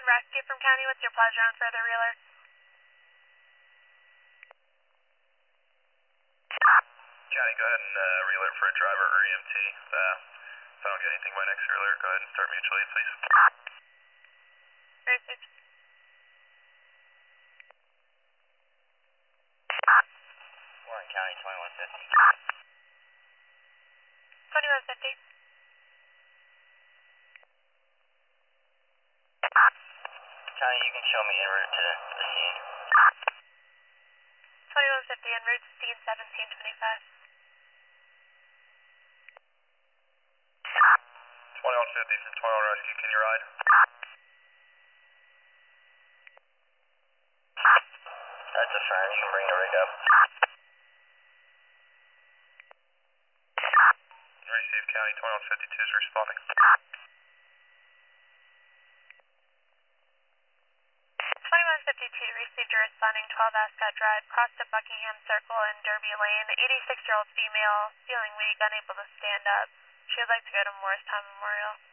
Rescue from County, what's your pleasure on further reeler? County, go ahead and relert for a driver or EMT. If I don't get anything by next reeler, go ahead and start mutual aid, please. Received. Warren County, 2150. 2150. County, you can show me en route to the scene. 2150 en route to scene 1725. 2150 from 21 Rescue, can you ride? That's affirmed, you can bring the rig up. Receive County, 2152 is responding. 2152 received a responding 12 Ascot Drive, crossed to Buckingham Circle and Derby Lane. 86-year-old female, feeling weak, unable to stand up. She would like to go to Morristown Memorial.